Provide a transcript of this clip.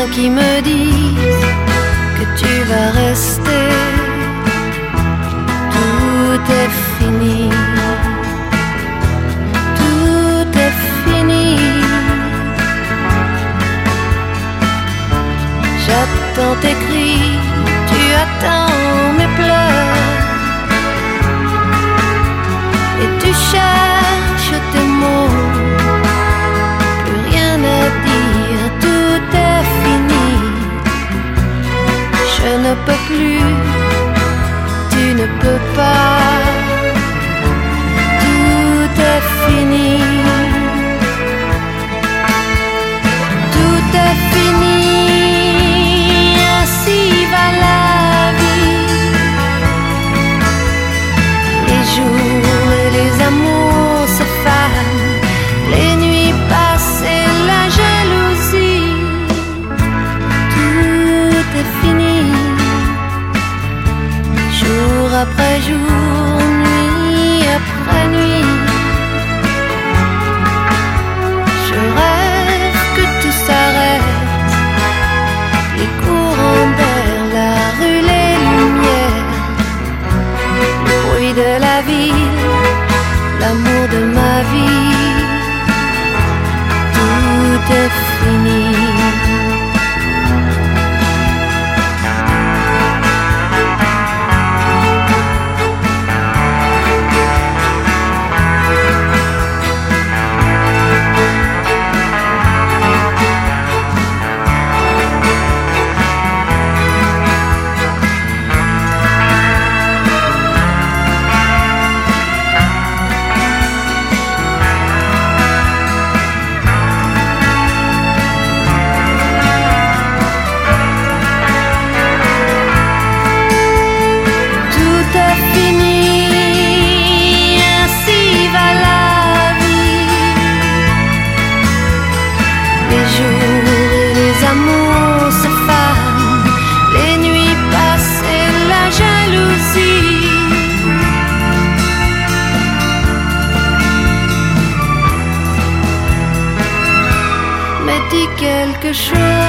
qui me disent que tu vas rester. Tout est fini, tout est fini. J'attends tes cris, tu attends mes pleurs, et tu cherches tes mots. Plus rien à dire, tout est fini. Je ne peux plus, tu ne peux pas. Tout est fini. Tout est fini. Ainsi va la vie. Les jours et les amours se fanent, les nuits passent et la jalousie. Tout est fini. Jour après jour, nuit après nuit, je rêve que tout s'arrête. Les courants d'air, la rue, les lumières, le bruit de la ville, l'amour de ma vie. Tout est fini. Quelque chose